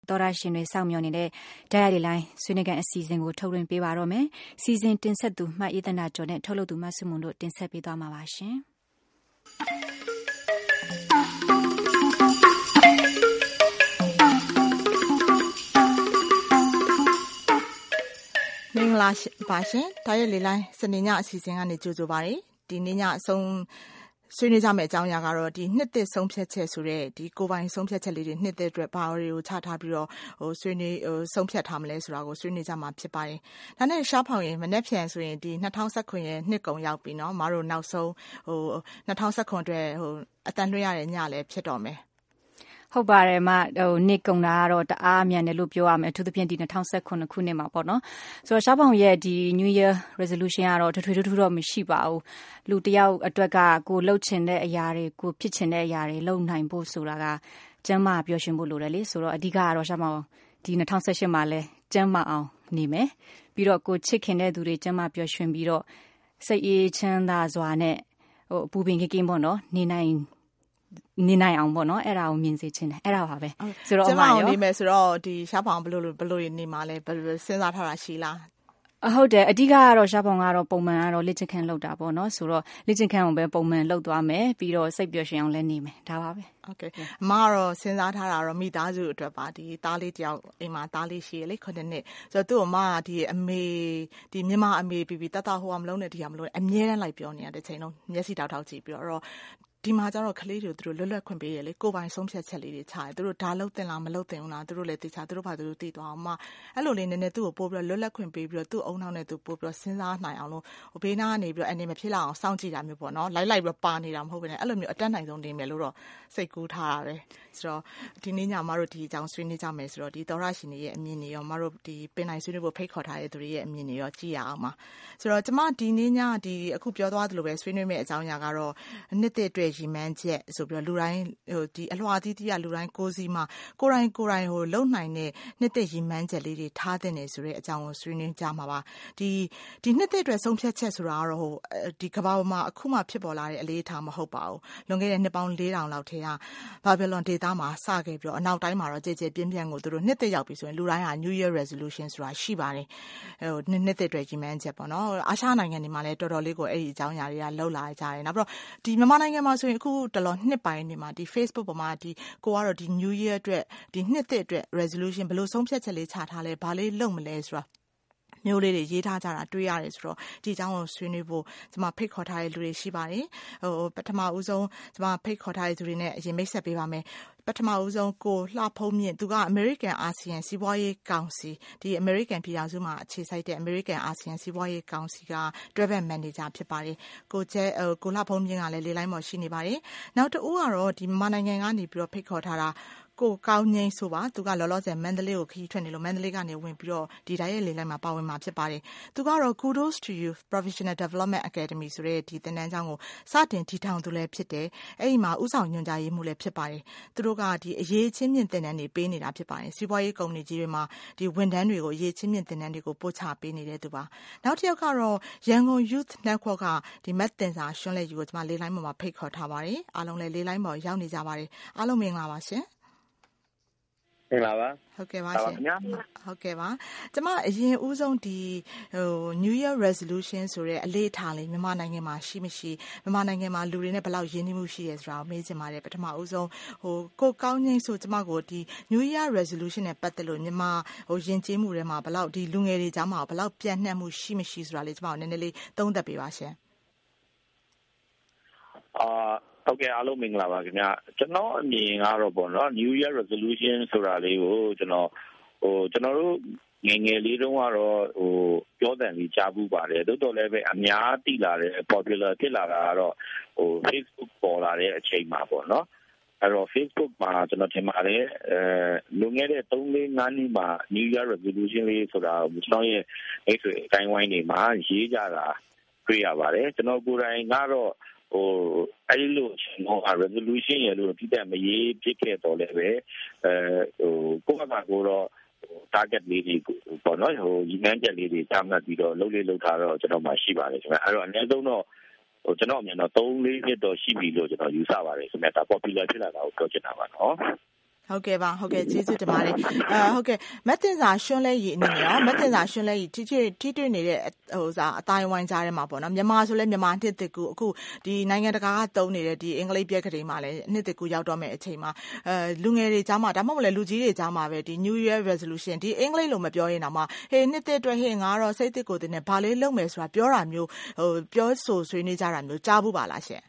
တော်ရရှင်တွေစောင့်မျှော်နေတဲ့ဒိုင်ယာရီလိုင်းဆွေးနွေးခန်းအစီအစဉ်ကိုထုတ်လွှင့်ပေးပါတော့မယ်။စီစဉ်တင်ဆက်သူမှအေးသနာကျော်နဲ့ထုတ်လုပ်သူမဆုမွန်တို့တင်ဆက်ပေးသွားမှာပါရှင်။မင်္ဂလာပါရှင်။ဒိုင်ယာရီလိုင်းစနေညအစီအစဉ်ကနေကြိုဆိုပါရစေ။ဒီနေ့ညအဆုံးဆွေးနွေးကြမယ့်အကြောင်းအရာကတော့ဒီနှစ်သက်ဆုံးဖြတ်ချက်ဆိုတဲ့ဒီကိုပိုင်ဆုံးဖြတ်ချက်လေးတွေနှစ်သက်အတွက်ဘာတွေကိုချထားပြီးတော့ဆွေးနွေးဆုံးဖြတ်ထားမလဲဆိုတာကိုဆွေးနွေးကြမှာဖြစ်ပါတယ်။ဒါနဲ့ရှားဖောင်ရင်မနေ့ပြန်ဆိုရင်ဒီ2019ရဲ့နှစ်ကုန်ရောက်ပြီနော်။မတို့နောက်ဆုံး2019အတွက်အတန်လွှင့်ရတဲ့ညလည်းဖြစ်တော့မယ်။ဟုတ်ပါတယ်နှစ်ကုန်တာကတော့တအားမြန်တယ်လို့ပြောရမယ်အထူးသဖြင့်ဒီ2019ခုနှစ်မှာပေါ့နော်ဆိုတော့ရှားပေါင်ရဲ့ဒီ New Year Resolution ကတော့ထွေထူးတော့မရှိပါဘူးလူတယောက်အတွက်ကကိုလှုပ်ချင်တဲ့အရာတွေကိုဖြစ်ချင်တဲ့အရာတွေလုပ်နိုင်ဖို့ဆိုတာကကျမ်းမာပျော်ရွှင်ဖို့လိုတယ်လေဆိုတော့အဓိကကတော့ရှားပေါင်ဒီ2018မှာလဲကျမ်းမာအောင်နေမယ်ပြီးတော့ကိုချစ်ခင်တဲ့သူတွေကျမ်းမာပျော်ရွှင်ပြီးတော့စိတ်အေးချမ်းသာစွာနဲ့အပူပင်ကင်းပေါ့နော်နေနိုင်အောင်ပေါ့နော်အဲ့ဒါကိုမြင်စေချင်တယ်အဲ့ဒါပါပဲဆိုတော့အမရောနေမယ်ဆိုတော့ဒီရှားဖောင်ဘလို့နေမှာလဲစဉ်းစားထားတာရှိလားဟုတ်တယ်အဓိကကတော့ရှားဖောင်ကတော့ပုံမှန်ကတော့လက်ချခန့်လောက်တာပေါ့နော်ဆိုတော့လက်ချခန့်ကိုပဲပုံမှန်လောက်သွားမယ်ပြီးတော့စိတ်ပျော်ရွှင်အောင်လည်းနေမယ်ဒါပါပဲโอเคအမကတော့စဉ်းစားထားတာတော့မိသားစုအတွက်ပါဒီသားလေးတယောက်အိမ်မှာသားလေးရှိရလေ9နှစ်ဆိုတော့သူ့အမကဒီအမေဒီမြန်မာအမေပြီးတတ်ဟိုမလုံးနဲ့ဒီဟာမလုံးအမြဲတမ်းလိုက်ပြောနေရတဲ့ချိန်လုံးမျက်စိတောက်ကြည့်ပြီးတော့ဒီမှာကျတော့ကလေးတွေသူတို့လွတ်လပ်ခွင့်ပေးရလေကိုပိုင်ဆုံးဖြတ်ချက်လေးတွေချတယ်သူတို့ဒါလုပ်တင်လားမလုပ်တင်ဘူးလားသူတို့လည်းသိချသူတို့ဘာသူတို့သိသွားအောင်အဲ့လိုလေးနည်းနည်းသူ့ကိုပို့ပြီးလွတ်လပ်ခွင့်ပေးပြီးတော့သူ့အုံနောက်နဲ့သူပို့ပြီးစဉ်းစားနိုင်အောင်လို့ဘေးနားကနေပြီးတော့အနေမဖြစ်လောက်အောင်စောင့်ကြည့်တာမျိုးပေါ့နော်လိုက်ပြီးပါနေတာမဟုတ်ဘဲနဲ့အဲ့လိုမျိုးအတက်နိုင်ဆုံးနေမယ်လို့တော့စိတ်ကူးထားတာပဲဆိုတော့ဒီနေ့ညမတို့ဒီအကြောင်းဆွေးနွေးကြမယ်ဆိုတော့ဒီသောရရှင်တွေရဲ့အမြင်တွေရောမတို့ဒီပင်နိုင်ဆွေးနွေးဖို့ဖိတ်ခေါ်ထားတဲ့သူတွေရဲ့အမြင်တွေရောကြည့်ရအောင်ပါဆိုတော့ကျမဒီနေ့ညဒီအခုပြောသွားသလိုပဲဆွေးနွေးမယ့်အကြောင်းအရာကတော့နှစ်သက်အတွက်ရည်မှန်းချက်ဆိုပြီးတော့လူတိုင်းဒီအလွှာတီးလူတိုင်းကိုယ်စီမှာကိုယ်တိုင်လုံနိုင်တဲ့နှစ်သက်ရည်မှန်းချက်လေးတွေထားတဲ့နေဆိုတဲ့အကြောင်းကိုဆွေးနွေးကြမှာပါဒီနှစ်သက်အတွက်ဆုံးဖြတ်ချက်ဆိုတာကတော့ဒီကမ္ဘာပေါ်မှာအခုမှဖြစ်ပေါ်လာတဲ့အလေးထားမဟုတ်ပါဘူးလွန်ခဲ့တဲ့နှစ်ပေါင်း4000လောက်ထဲကဘာဘီလွန်ဒေသမှာစခဲ့ပြီးတော့အနောက်တိုင်းမှာတော့ကြည်ပြင်းကိုသူတို့နှစ်သက်ရောက်ပြီဆိုရင်လူတိုင်းဟာ New Year Resolution ဆိုတာရှိပါတယ်နှစ်သက်အတွက်ရည်မှန်းချက်ပေါ့နော်အာရှနိုင်ငံတွေမှာလည်းတော်တော်လေးကိုအဲ့ဒီအကြောင်းအရာတွေကလှုပ်လာကြတယ်နောက်ပြီးတော့ဒီမြန်မာနိုင်ငံမှာဆိုရင်အခုတော်တော်နှစ်ပိုင်းနေမှာဒီ Facebook ပေါ်မှာဒီကိုကတော့ဒီ New Year အတွက်ဒီနှစ်သက်အတွက် resolution ဘယ်လိုဆုံးဖြတ်ချက်လေးချထားလဲဘာလေးလုပ်မလဲဆိုတာမျိုးလေးတွေရေးထားကြတာတွေ့ရတယ်ဆိုတော့ဒီအကြောင်းကိုဆွေးနွေးဖို့ကျွန်မဖိတ်ခေါ်ထားတဲ့လူတွေရှိပါတယ်ပထမဦးဆုံးကျွန်မဖိတ်ခေါ်ထားတဲ့သူတွေနဲ့အရင်မိတ်ဆက်ပေးပါမယ်ပထမဦးဆုံးကိုလှဖုံးမြင့်သူက American ASEAN စီးပွားရေးကောင်စီဒီ American ပြည်ထောင်စုမှာအခြေစိုက်တဲ့ American ASEAN စီးပွားရေးကောင်စီကတွဲဖက်မန်နေဂျာဖြစ်ပါတယ်ကိုလှဖုံးမြင့်ကလည်းလေးလိုင်းပေါ်ရှိနေပါတယ်နောက်တစ်ဦးကတော့ဒီမြန်မာနိုင်ငံကနေပြီးတော့ဖိတ်ခေါ်ထားတာကိုကောင်းငိမ့်ဆိုပါသူကလောလောဆယ်မန္တလေးကိုခရီးထွက်နေလို့မန္တလေးကနေဝင်ပြီးတော့ဒီတိုင်းရဲ့လေလိုက်မှာပါဝင်မှာဖြစ်ပါတယ်သူကတော့ Kudos to You Professional Development Academy ဆိုတဲ့ဒီသင်တန်းကျောင်းကိုစတင်တည်ထောင်သူလည်းဖြစ်တယ်အဲ့ဒီမှာဥဆောင်ညွှန်ကြားရေးမှူးလည်းဖြစ်ပါတယ်သူတို့ကဒီအရေးချင်းမြင့်သင်တန်းတွေပေးနေတာဖြစ်ပါတယ်စီးပွားရေးကုမ္ပဏီကြီးတွေမှာဒီဝန်ထမ်းတွေကိုအရေးချင်းမြင့်သင်တန်းတွေကိုပို့ချပေးနေတဲ့သူပါနောက်တစ်ယောက်ကတော့ရန်ကုန် Youth Network ကဒီမတ်တင်စာရွှန်းလက်ယူကိုကျွန်မလေးလိုင်းပေါ်မှာဖိတ်ခေါ်ထားပါတယ်အားလုံးလည်းလေးလိုင်းပေါ်ရောက်နေကြပါတယ်အားလုံးမင်္ဂလာပါရှင်မင်္ဂလာပါဟုတ်ကဲ့ပါရှင်ဟုတ်ကဲ့ပါကျွန်မအရင်ဦးဆုံးဒီNew Year Resolution ဆိုတဲ့အလေးထားလေးမြန်မာနိုင်ငံမှာရှိမရှိမြန်မာနိုင်ငံမှာလူတွေနဲ့ဘယ်လောက်ရင်းနှီးမှုရှိရဲဆိုတာကိုမေးချင်ပါတယ်ပထမဦးဆုံးကိုကောင်းငိမ့်ဆိုကျွန်မကိုဒီ New Year Resolution နဲ့ပတ်သက်လို့မြန်မာယဉ်ကျေးမှုတွေမှာဘယ်လောက်ဒီလူငယ်တွေကြားမှာဘယ်လောက်ပြန့်နှံ့မှုရှိမရှိဆိုတာလေးကျွန်မကိုနည်းနည်းလေးသုံးသပ်ပေးပါရှင်ဟုတ်ကဲ့အားလုံးမင်္ဂလာပါခင်ဗျကျွန်တော်အမြင်ကတော့ပေါ့နော် New Year Resolution ဆိုတာလေးကိုကျွန်တော်တို့ငယ်ငယ်လေးတုန်းကတော့ပြောတယ်လေးကြားဘူးပါတယ်တိုးတော်လည်းပဲအများသိလာတဲ့ popular ဖြစ်လာတာကတော့Facebook ပေါ်လာတဲ့အချိန်မှာပေါ့နော်အဲ့တော့ Facebook မှာကျွန်တော်ထင်ပါတယ်လွန်ခဲ့တဲ့3-4 နှစ်မှာ New Year Resolution လေးဆိုတာကျွန်တော်ရဲ့အဲ့ဆိုအတိုင်းဝိုင်းတွေမှာရေးကြတာတွေ့ရပါတယ်ကျွန်တော်ကိုယ်တိုင်ကတော့အဲ့လိုresolution ရလို့ပြတဲ့မရေးဖြစ်ခဲ့တော့လည်းပဲကိုယ့်ဘာကိုတော့ target လေးတွေပေါ့နော်ရည်မှန်းချက်လေးတွေချမှတ်ပြီးတော့လုပ်ထားတော့ကျွန်တော်မှရှိပါတယ်ခင်ဗျအဲ့တော့အနည်းဆုံးတော့ကျွန်တော်အမြင်တော့3-4နှစ်တော့ရှိပြီလို့ကျွန်တော်ယူဆပါတယ်ခင်ဗျဒါ popular ဖြစ်လာတာကိုပြောချင်တာပါနော်ဟဟုတ်ကဲ့ပါဟုတ်ကဲ့ကျေးဇူးတင်ပါတယ်ဟုတ်ကဲ့မက်တင်စာရှွန်းလဲရီအနေနဲ့ရောမက်တင်စာရှွန်းလဲရီထိတွေ့နေတဲ့ဟိုစားအတိုင်းဝိုင်းကြားထဲမှာပေါ့နော်မြန်မာဆိုလဲမြန်မာနှစ်တကူအခုဒီနိုင်ငံတကာကတုံးနေတဲ့ဒီအင်္ဂလိပ်ပြက်ကလေးမှာလဲနှစ်တကူရောက်တော့မဲ့အချိန်မှာလူငယ်တွေကြားမှာဒါမှမဟုတ်လဲလူကြီးတွေကြားမှာပဲဒီ New Year Resolution ဒီအင်္ဂလိပ်လိုမပြောရင်တော့မှဟေးနှစ်အတွက်ဟေးငါတော့စိတ်တစ်ကိုယ်တည်းနဲ့ဘာလေးလုပ်မယ်ဆိုတာပြောတာမျိုးဟိုပြောဆိုဆွေးနွေးကြတာမျိုးကြားဘူးပါလားရှင်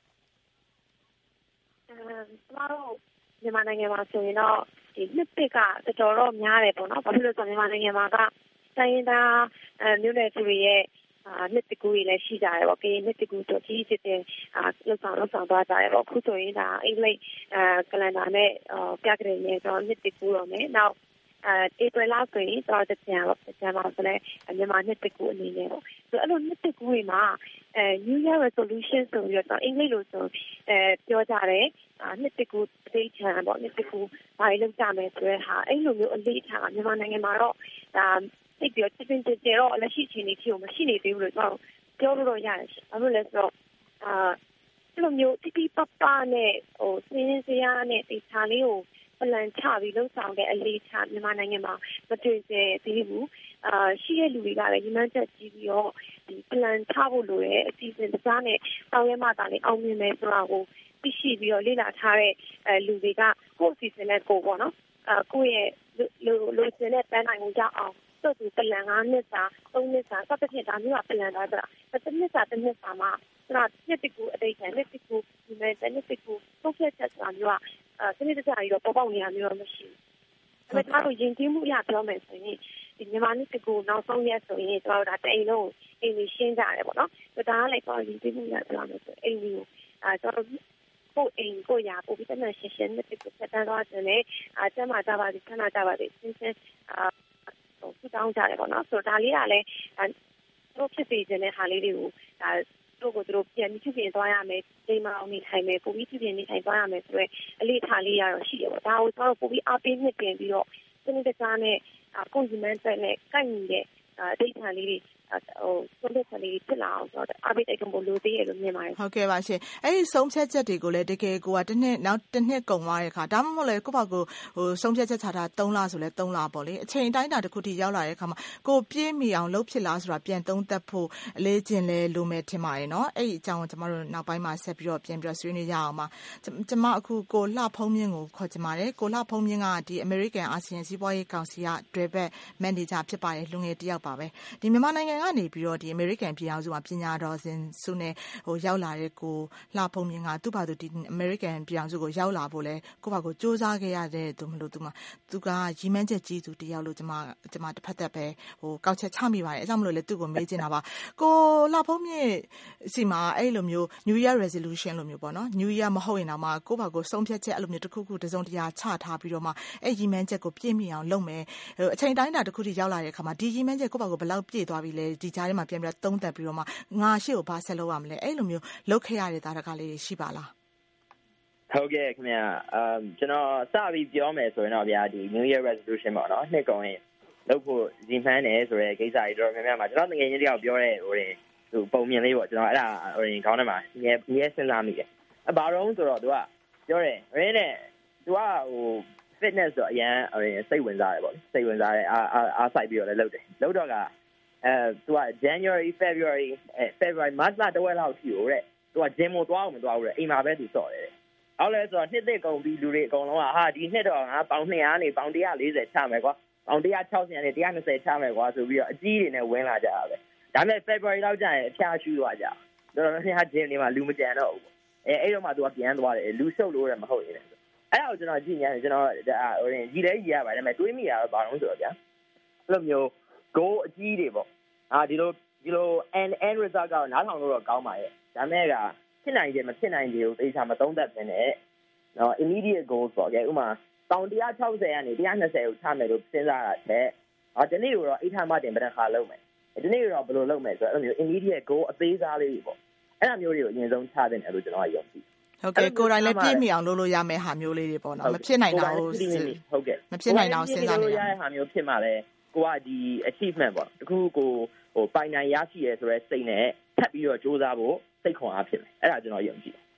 ကျမတို့မြန်မာနိုင်ငံမှာဆိုရင်တော့ဒီနှစ်ပစ်ကတော်တော်များတယ်ပေါ့နော်ဘာဖြစ်လို့ဆိုတော့မြန်မာနိုင်ငံမှာကတိုင်းရင်းသားမျိုးနွယ်စုတွေရဲ့နှစ်တကူတွေလည်းရှိကြတယ်ပေါ့။နှစ်တကူဆိုကြီးစစ်တဲ့လှုပ်ဆောင်သွားကြတယ်ပေါ့။အခုဆိုရင်ဒါအင်္ဂလိပ်ကလန်ဒါနဲ့ပြကြတယ်နဲ့တော့နှစ်တကူတော့မယ်။နောက်ဧပြီလဆိုရင်တော့ကျန်ပါဆိုလဲမြန်မာနှစ်တကူအနေနဲ့ပေါ့။ဆိုအဲ့လိုနှစ်တကူတွေမှာNew Year Resolution ဆိုပြီးတော့အင်္ဂလိပ်လိုဆိုပြောကြတယ်နှစ်တကူအသေးချမ်းပေါ့နှစ်တကူဘာလို့ကြမယ်ဆိုတဲ့ဟာအဲ့လိုမျိုးအလေးထားမြန်မာနိုင်ငံမှာတော့ဒါသိပြီးတော့တင်တော့လက်ရှိချင်းနေချီကိုမရှိနေသေးဘူးလို့ကျွန်တော်ပြောလို့ရတယ်။ဘာလို့လဲဆိုတော့အဲ့လိုမျိုးတိတိပပနဲ့ဟိုစင်းစရာနဲ့ဒီခြာလေးကိုပလန်ချပြီးလှုပ်ဆောင်တဲ့အလေးထားမြန်မာနိုင်ငံမှာမတွေ့သေးဘူး။ရှိတဲ့လူတွေကလည်းညီမချက်ကြည့်ပြီးတော့ဒီပလန်ချဖို့လိုတဲ့အစီအစဉ်တစ်စားနဲ့တောင်းရမှသာလေအောင်မြင်မယ်ဆိုတာကိုသိရှိပြီးတော့လေ့လာထားတဲ့လူတွေကကိုယ့်အစီအစဉ်နဲ့ကိုယ်ပေါ့နော်ကိုယ့်ရဲ့လိုချင်တဲ့ပန်းနိုင်ကိုရအောင်တို့ဒီပလန်9နှစ်စာ3နှစ်စာစသဖြင့်ဒါမျိုးကပလန်ထားတာတစ်နှစ်စာမှာဒါနှစ်တကူအတိတ်ကနှစ်တကူဒီမဲ့နှစ်တကူပုတ်ဖြတ်ချက်ဆိုတာမျိုးကစနစ်တကျပြီးတော့ပေါ်ပေါက်နေတာမျိုးတော့မရှိဘူး။ဒါပေမဲ့ယဉ်ကျေးမှုအရပြောမယ်ဆိုရင်ဒီမြန်မာနှစ်တကူနောက်ဆုံးရက်ဆိုရင်တို့ဒါတိန်လုံးအိမ်ကြီးရှင်းကြတယ်ပေါ့နော်။ဒါကလည်းတော့ယဉ်ကျေးမှုအရပြောမယ်ဆိုအိမ်ကြီးကိုကိုအိမ်ကိုရပို့ပြီးတဲ့ရှင်းနှစ်တကူဆက်တန်းသွားတယ်လေကျမ်းမာကြပါစေခဏကြပါစေရှင်းဆူတောင်းကြတယ်ပေါ့နော်ဆိုတော့ဒါလေးကလည်းတို့ဖြစ်စေခြင်းတဲ့ဟာလေးတွေကိုဒါတို့ကိုတို့ပြန်ပြီးပြင်သွားရမယ်ဒီမှာအောင်နေထိုင်မယ်ပိုပြီးပြင်နေထိုင်သွားရမယ်ဆိုတော့အလေးထားလေးရတော့ရှိတယ်ပေါ့ဒါကိုကျွန်တော်ပိုပြီးအားပေးနှစ်ပြင်ပြီးတော့စနစ်တကျနဲ့ကွန်ဂျူမန်တက်နဲ့ကိုက်ညီတဲ့အဒိတ်ထားလေးတွေဆုံးဖြတ်ချက်လေးဖြစ်လာအောင်ဆိုတော့အားပေးတိုက်တွန်းဖို့လိုသေးတယ်လို့မြင်ပါတယ်ဟုတ်ကဲ့ပါရှင်အဲ့ဒီဆုံးဖြတ်ချက်တွေကိုလည်းတကယ်ကိုကတစ်နှစ်ကုန်သွားတဲ့အခါဒါမှမဟုတ်လေကိုယ့်ဘာကိုဟိုဆုံးဖြတ်ချက်ချတာ3လဆိုလဲ3လပေါ့လေအချိန်တိုင်းတာတစ်ခုထိရောက်လာတဲ့အခါမှာကိုပြည့်မီအောင်လုပ်ဖြစ်လားဆိုတာပြန်သုံးသပ်ဖို့အလေးကျင့်လဲလိုမယ်ထင်ပါတယ်နော်အဲ့ဒီအကြောင်းကိုကျွန်တော်တို့နောက်ပိုင်းမှာဆက်ပြီးတော့ပြန်ဆွေးနွေးကြအောင်ပါကျွန်မအခုကိုလှဖုံးမြင့်ကိုခေါ်ချင်ပါတယ်ကိုလှဖုံးမြင့်ကဒီ American ASEAN စီးပွားရေးကောင်စီကတွဲဘက်မန်နေဂျာဖြစ်ပါတယ်လူငယ်တစ်ယောက်ပါပဲဒီမြန်မာနိုင်ငံကနေပြီးတော့ဒီ American ပြည်အောင်စုမှာပညာတော်စဉ်စုနဲ့ဟိုရောက်လာတဲ့ကိုလှဖုံးမြင့်ကသူ့ဘာသူဒီ American ပြည်အောင်စုကိုရောက်လာဖို့လဲကိုယ့်ဘာကိုစူးစမ်းခဲ့ရတဲ့သူမလို့သူကရီမန်းချက်ကြီးသူတစ်ယောက်လို့ကျွန်မတစ်ဖက်သက်ပဲဟိုကောက်ချက်ချမိပါတယ်အဲကြောင့်မလို့လဲသူ့ကိုမေးချင်တာပါကိုလှဖုံးမြင့်စီမှာအဲ့လိုမျိုး New Year Resolution လို့မျိုးပေါ့နော် New Year မဟုတ်ရင်တော့မှကိုယ့်ဘာကိုဆုံးဖြတ်ချက်အဲ့လိုမျိုးတစ်ခုခုတစုံတရာချထားပြီးတော့မှအဲ့ရီမန်းချက်ကိုပြည့်မီအောင်လုပ်မယ်အချိန်တိုင်းတာတစ်ခုထိရောက်လာတဲ့အခါမှာဒီရီမန်းချက်ကိုယ့်ဘာကိုဘယ်လောက်ပြည့်သွားပြီလဲဒီကြားထဲမှာပြန်ပြီးသုံးသပ်ပြီးတော့မှငါရှေ့ကိုဘာဆက်လုပ်ရမလဲအဲ့လိုမျိုးလုပ်ခဲ့ရတဲ့သားတကားလေးရှိပါလားဟုတ်ကဲ့ခင်ဗျာကျွန်တော်စပြီးပြောမယ်ဆိုရင်တော့ဗျာဒီ New Year Resolution ပေါ့နော်နှစ်ကုန်ရင်လုပ်ဖို့ဒီမှန်းတယ်ဆိုတဲ့ကိစ္စတွေတော့များများမှာကျွန်တော်ငယ်ချင်းတယောက်ပြောတဲ့ဟိုပုံမြင်လေးပေါ့ကျွန်တော်အဲ့ဒါဟိုခေါင်းထဲမှာမြဲစဉ်းစားမိတယ်ဘာတော့ဆိုတော့သူကပြောတယ်ရင်းနဲ့သူကဟို fitness ဆိုအရင်စိတ်ဝင်စားတယ်ပေါ့စိတ်ဝင်စားတယ်အားစိုက်ပြီးတော့လည်းလုပ်တယ်လုပ်တော့ကသူက January February March လတဝက်လောက်ရှိဦးတဲ့သူက gym ကိုသွားအောင်မသွားဘူးတဲ့အိမ်မှာပဲသူစော့တယ်ဟုတ်လဲဆိုတော့နှစ်သက်ကုန်ပြီးလူတွေအကုန်လုံးကဟာဒီနှစ်တော့ငါပေါင်200နေပေါင်140ချမယ်ကွာပေါင်160နေ120ချမယ်ကွာဆိုပြီးတော့အကြီးတွေနဲ့ဝင်လာကြတာပဲဒါပေမဲ့ February လောက်ကျရင်အဖျားရှူသွားကြတော်တော်များများ gym တွေမှာလူမကြံတော့ဘူးအဲ့တော့မှသူကပြန်သွားတယ်လူရှုပ်လို့လည်းမဟုတ်ရင်အဲ့ဒါကိုကျွန်တော်ကြည့်နေတယ်ကျွန်တော်ဟိုကြီးလဲကြီးရပါတယ်ဒါပေမဲ့တွေးမိရတော့ဘာလို့ဆိုတော့ဗျာအဲ့လိုမျိုး goal အကြီးတွေပေါ့ဒီလို end result ကနားထောင်လို့တော့ကောင်းပါရဲ့ဒါပေမဲ့ကဖြစ်နိုင်တယ်မဖြစ်နိုင်တယ်ကိုသိချာမသုံးသပ်နေနဲ့နော် immediate goals ပေါ့ဥပမာပေါင်160ကနေ120ကိုချမယ်လို့စဉ်းစားတာတဲ့ဒီနေ့တော့အိတ်ထမတင်ပဒခါလုပ်မယ်ဒီနေ့တော့ဘယ်လိုလုပ်မယ်ဆိုတော့အဲ့လိုမျိုး immediate goal အသေးစားလေးပေါ့အဲ့လိုမျိုးတွေကိုအရင်ဆုံးချသင့်တယ်လို့ကျွန်တော်ကယုံကြည်ဟုတ်ကဲ့ကိုယ်တိုင်လည်းပြည့်မီအောင်လုပ်လို့ရမယ့်ဟာမျိုးလေးတွေပေါ့နော်မဖြစ်နိုင်တာကိုဟုတ်ကဲ့မဖြစ်နိုင်တာကိုစဉ်းစားနေရတဲ့ဟာမျိုးဖြစ်မှလည်းကိုကဒီ achievement ပေါ့တခုကိုဟိုပိုင်နိုင်ရရှိရဲဆိုရဲစိတ်နဲ့ထပ်ပြီးတော့စူးစမ်းဖို့စိတ်ခွန်အားဖြစ်မယ်အဲ့ဒါကျွန်တော်ယုံကြည်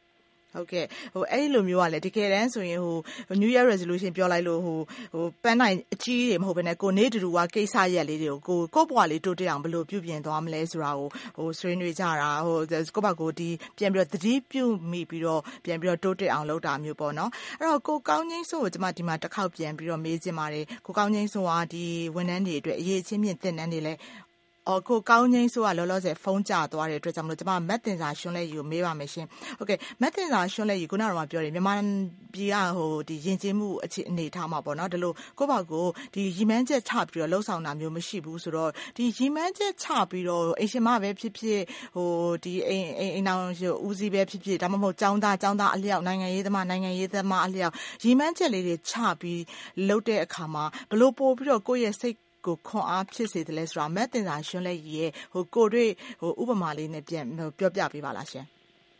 ဟုတ်ကဲ့အဲ့လိုမျိုးကလည်းတကယ်တမ်းဆိုရင်New Year resolution ပြောလိုက်လို့ပန်းနိုင်အကြီးတွေမဟုတ်ဘဲနဲ့ကိုနေတူတူကကိစ္စရက်လေးတွေကိုကိုဘွားလေးတိုးတက်အောင်ဘယ်လိုပြုပြင်သွားမလဲဆိုတာကိုဆွေးနွေးကြတာကိုယ့်ဘက်ကိုဒီပြန်ပြီးတော့သတိပြုမိပြီးတော့ပြန်ပြီးတော့တိုးတက်အောင်လုပ်တာမျိုးပေါ့နော်အဲ့တော့ကိုကောင်းငိမ့်စိုးကိုကျွန်မဒီမှာတစ်ခေါက်ပြန်ပြီးတော့မေးချင်ပါတယ်ကိုကောင်းငိမ့်စိုးကဒီဝန်ထမ်းတွေအတွက်အရေးချင်းမြင့်တင်တန်းတွေလဲကိုကောင်းငိမ့်စိုးကလောလောဆယ်ဖုန်းကျသွားတဲ့အတွက်ကြောင့်မလို့ကျွန်မမက်တင်စာရှွန်းလက်ယူကိုမေးပါမယ်ရှင်ဟုတ်ကဲ့မက်တင်စာရှွန်းလက်ယူခုနကတော့ပြောတယ်မြန်မာပြည်ကဒီယဉ်ကျေးမှုအခြေအနေထားမှာပေါ့နော်ဒါလို့ကိုယ့်ဘာကိုဒီရီမန်းချက်ချပြီးတော့လှုပ်ဆောင်တာမျိုးမရှိဘူးဆိုတော့ဒီရီမန်းချက်ချပြီးတော့အရှင်မပဲဖြစ်ဖြစ်ဒီအိမ်အောင်ဦးစီးပဲဖြစ်ဖြစ်ဒါမှမဟုတ်ចောင်းသားအလျောက်နိုင်ငံရေးသမားအလျောက်ရီမန်းချက်လေးတွေချပြီးလှုပ်တဲ့အခါမှာဘလို့ပို့ပြီးတော့ကိုယ့်ရဲ့စိတ်ကိုခွန်အားဖြစ်စေတယ်လဲဆိုတာမက်တင်စာရှင်းလက်ရဲ့ကိုတွေ့ဥပမာလေးနဲ့ပြန်ပြောပြပေးပါလားရှင်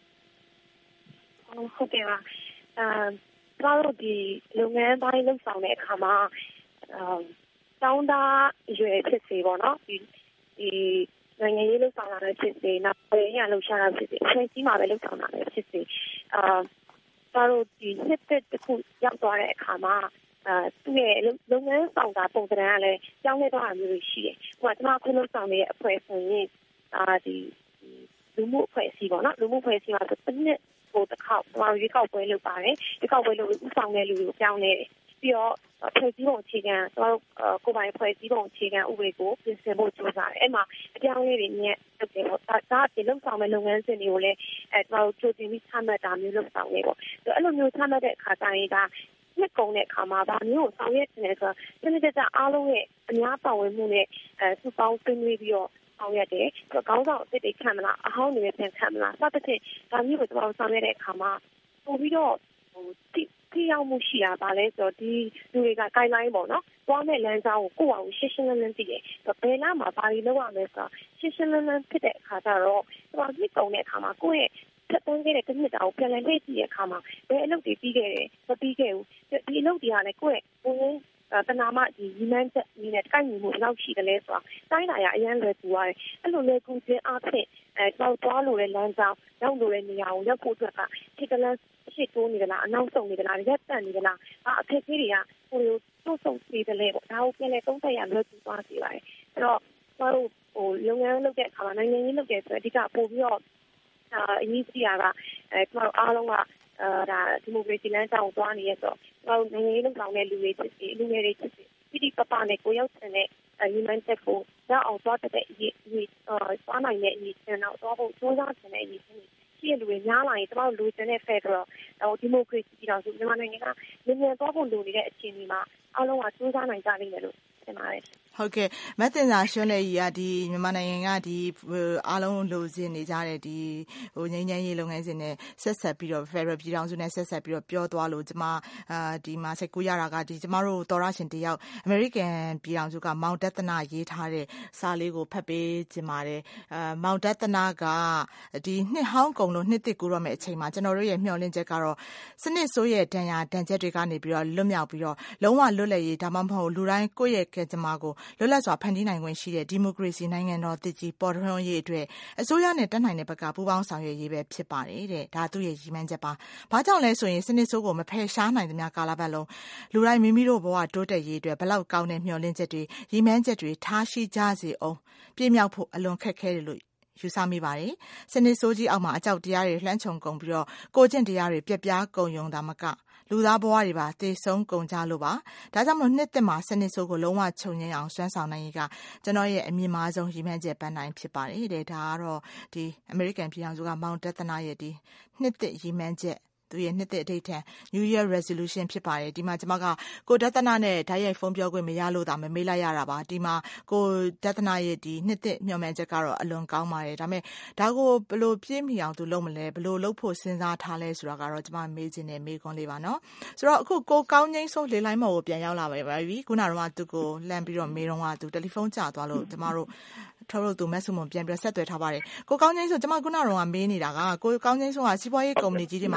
ဟုတ်ကဲ့ပါကျွန်တော်တို့ဒီလုပ်ငန်းပိုင်းလုပ်ဆောင်တဲ့အခါမှာတောင်းတရွယ်ဖြစ်စေပေါ့နော်ဒီနိုင်ငံရေးလုပ်ဆောင်တာလည်းဖြစ်စေနောက်ပြည်ရလှုပ်ရှားတာဖြစ်စေအချိန်ကြီးမှာပဲလုပ်ဆောင်တာလည်းဖြစ်စေကျွန်တော်တို့ဒီနှစ်သက်တစ်ခုရောက်သွားတဲ့အခါမှာသူ့ရဲ့လုပ်ငန်းဆောင်တာပုံစံကလည်းကြောင်းလဲသွားတာမျိုးရှိတယ်။ဟိုကကျွန်မခုလုပ်ဆောင်နေတဲ့အဖွဲ့ဆိုရင်ဒီလူမှုအဖွဲ့အစည်းပေါ့နော်လူမှုအဖွဲ့အစည်းမှာတစ်နှစ်တစ်ခေါက်ကျွန်တော်ရွေးကောက်ပွဲလုပ်ပါတယ်။ရွေးကောက်ပွဲလုပ်ပြီးဥဆောင်တဲ့လူတွေကိုပြောင်းလဲတယ်။ပြီးတော့ဖွဲ့စည်းပုံအခြေခံကျွန်တော်ကိုယ်ပိုင်ဖွဲ့စည်းပုံအခြေခံဥပဒေကိုပြင်ဆင်ဖို့ကြိုးစားတယ်။အဲ့မှာအပြောင်းလဲတွေမြတ်လုပ်တယ်ပေါ့။ဒါကဒီလုပ်ဆောင်တဲ့လုပ်ငန်းစဉ်တွေကိုလည်းကျွန်တော်တို့ကြိုတင်ပြီးချမှတ်တာမျိုးလုပ်ဆောင်နေပေါ့။အဲ့လိုမျိုးချမှတ်တဲ့အခါကျရင်ဒါနှစ်ကုန်တဲ့အခါမှာဗာမျိုးဆောင်ရွက်နေတယ်ဆိုတော့စနစ်တကျအားလုံးရဲ့အများပါဝင်မှုနဲ့စုပေါင်းဆွေးနွေးပြီးတော့ဆောင်ရွက်တယ်။ခေါင်းဆောင်အစ်စ်တွေခံမလားအဟောင်းတွေပြန်ခံမလားစသဖြင့်ဒါမျိုးကိုကျွန်တော်ဆောင်ရွက်တဲ့အခါမှာပို့ပြီးတော့ထိရောက်မှုရှိတာဗာလဲဆိုတော့ဒီလူတွေက guideline ပေါ့နော်။သွားမဲ့လမ်းကြောင်းကိုကိုယ့်အောင်ရှင်းရှင်းလင်းလင်းသိတယ်။ဘယ်လားမှာဘာတွေလုပ်ရမလဲဆိုတော့ရှင်းရှင်းလင်းလင်းဖြစ်တဲ့အခါကျတော့ကျွန်တော်နှစ်ကုန်တဲ့အခါမှာကိုယ့်ရဲ့တက်တန်းခဲ့တဲ့တစ်နှစ်တာကိုပြန်လည်လေ့ကြည့်တဲ့အခါမှာဘယ်အလုပ်တွေပြီးခဲ့တယ်မပြီးခဲ့ဘူးဒီအလုပ်တွေကလည်းကိုယ့်ရဲ့တနာမဒီရီမန်းချက်နည်းနဲ့တိုက်ညီမှုလောက်ရှိတယ်လဲဆိုတာတိုင်းလာရအရန်လွယ်ကူရတယ်အဲ့လိုလွယ်ကူခြင်းအဖြစ်ကျွန်တော်သွားလို့တဲ့လမ်းကြောင်းရောက်လို့တဲ့နေရာကိုရောက်ဖို့အတွက်ကဒီကလန်းရှိတိုးနေကြလားအနောက်ဆုံးနေကြလားရက်တန်နေကြလားအခက်အခဲတွေကကိုယ်တို့ဆုံးနေတယ်လေပေါ့ဒါကိုပြန်လဲသုံးသပ်ရလွယ်ကူသွားစေပါတယ်အဲ့တော့ကျွန်တော်လုပ်ငန်းလုပ်တဲ့အခါမှာနိုင်ငံရေးလုပ်တဲ့ဆိုအဓိကပို့ပြီးတော့အရေးကြီးတာကကျွန်တော်အားလုံးကဒါဒီမိုကရေစီလမ်းကြောင်းသွားနေရဆိုတော့နိုင်ငံရေးလုပ်ဆောင်တဲ့လူတွေဖြစ်စီလူငယ်တွေဖြစ်စီဒီပပနဲ့ကိုရောက်တဲ့ညီမချက်ကိုတော့အောင်သွားတဲ့အရေးသွားနိုင်တဲ့အရေးကျွန်တော်သွားဖို့စူးစမ်းတဲ့အရေးရှိရလူတွေများလာရင်ကျွန်တော်လူကျန်တဲ့ဖက်တော့ဒီမိုကရေစီပြည်တော်စုမြန်မာနိုင်ငံကမြန်သွားဖို့လိုနေတဲ့အခြေအနေမှာအားလုံးကစူးစမ်းနိုင်ကြလိမ့်မယ်လို့ထင်ပါတယ်ဟုတ်ကဲ့မက်တင်စာရှွန်းလေကြီးကဒီမြန်မာနိုင်ငံကဒီအားလုံးလိုချင်နေကြတဲ့ဒီငြိမ်းချမ်းရေးလုပ်ငန်းစဉ်နဲ့ဆက်ဆက်ပြီးတော့ Federal ပြည်ထောင်စုနဲ့ဆက်ဆက်ပြီးတော့ပြောသွားလို့ကျွန်မဒီမှာစိတ်ကူးရတာကဒီကျမတို့သောရရှင်တယောက် American ပြည်ထောင်စုကမောင်ဒသနာရေးထားတဲ့စာလေးကိုဖတ်ပေးခြင်းပါတယ်မောင်ဒသနာကဒီနှစ်ဟောင်းကုန်လို့နှစ်သစ်ကူးရမယ့်အချိန်မှာကျွန်တော်တို့ရဲ့မျှော်လင့်ချက်ကတော့စနစ်ဆိုးရဲ့ဒဏ်ချက်တွေကနေပြီးတော့လွတ်မြောက်ပြီးတော့လုံးဝလွတ်လပ်ရေးဒါမှမဟုတ်လူတိုင်းကိုယ့်ရဲ့ကံကြမ္မာကိုလွတ်လပ်စွာဖန်တီးနိုင်ခွင့်ရှိတဲ့ဒီမိုကရေစီနိုင်ငံတော်တည်ကြည်ပေါ်ထွန်းရေးအတွက်အစိုးရနဲ့တက်နိုင်တဲ့ဘက်ကပူးပေါင်းဆောင်ရွက်ရေးပဲဖြစ်ပါတယ်တဲ့ဒါသူ့ရဲ့ရည်မှန်းချက်ပါဘာကြောင့်လဲဆိုရင်စနစ်ဆိုးကိုမဖယ်ရှားနိုင်သမျှကာလပတ်လုံးလူတိုင်းမိမိတို့ဘဝတိုးတက်ရေးအတွက်ဘလောက်ကောင်းတဲ့မျှော်လင့်ချက်တွေရည်မှန်းချက်တွေထားရှိကြစေအောင်ပြည့်မြောက်ဖို့အလွန်ခက်ခဲတယ်လို့ယူဆမိပါတယ်စနစ်ဆိုးကြီးအောက်မှာအကြောက်တရားတွေလှမ်းခြုံကုန်ပြီးတော့ကိုကျင့်တရားတွေပြက်ပြားကုန်ယုံတာမကလူသားဘဝတွေပါတည်ဆုံးကုန်ကြလို့ပါဒါကြောင့်မလို့နှစ်သက်မှာစနစ်ဆိုးကိုလုံးဝချုပ်ငြိမ်းအောင်စွမ်းဆောင်နိုင်ရေးကကျွန်တော်ရဲ့အမြင့်မားဆုံးရည်မှန်းချက်ပန်းနိုင်ဖြစ်ပါတယ်တဲ့ဒါကတော့ဒီ American ပြည်ထောင်စုကမောင်ဒသနာရဲ့ဒီနှစ်သက်ရည်မှန်းချက်သူရဲ့နှစ်သက်အထိတ်ထန် New Year resolution ဖြစ်ပါတယ်ဒီမှာကျွန်မကကိုဒသနာနဲ့ဓာတ်ရိုက်ဖုန်းပြောခွင့်မရလို့ဒါမမေးလိုက်ရတာပါဒီမှာကိုဒသနာရဲ့ဒီနှစ်သက်မျှော်မှန်းချက်ကတော့အလွန်ကောင်းပါတယ်ဒါပေမဲ့ဒါကိုဘယ်လိုပြည့်မီအောင်သူလုပ်မလဲဘယ်လိုလုပ်ဖို့စဉ်းစားထားလဲဆိုတာကတော့ကျွန်မမေးခြင်းနဲ့မေးခွန်းလေးပါနော်ဆိုတော့အခုကိုကောင်းငိမ့်ဆုံးလေလိုင်းမော်ကိုပြန်ရောက်လာပါပြီခုနကတော့သူကိုလှမ်းပြီးတော့မေးတော့သူတယ်လီဖုန်းကျသွားလို့ကျွန်မတို့ထုတ်လို့သူမက်ဆုမွန်ပြန်ပြီးဆက်သွယ်ထားပါတယ်ကိုကောင်းငိမ့်ဆိုကျွန်မခုနကတော့မေးနေတာကကိုကောင်းငိမ့်ဆုံးကစီးပွားရေးကုမ္ပဏီကြီးတွေမှာလည်း